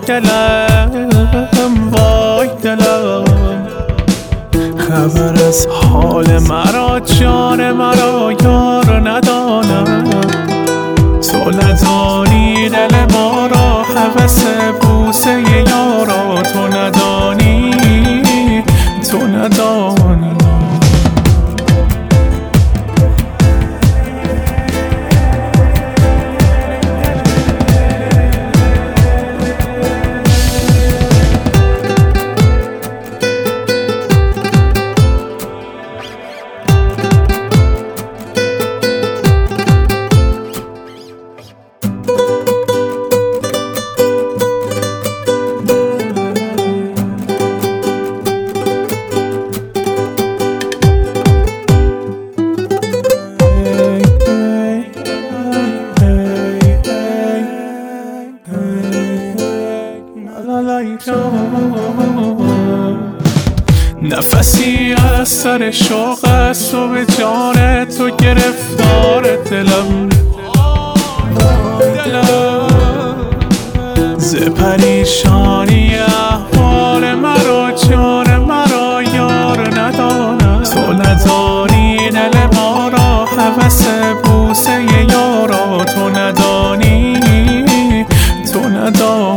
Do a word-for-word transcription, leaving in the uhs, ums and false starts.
دلم وای دلم خبر از حال مرا جان مرا یار ندانم تو ندانی دل ما را هوس بوسه یارا تو ندانی تو ندانی نفسی از سر شوق است و به جان تو گرفتار دلم دلم ز پریشانی احوال مرا جان مرا یار ندانم تو ندانی دل ما را هوس بوسه یارا تو ندانی تو ندانی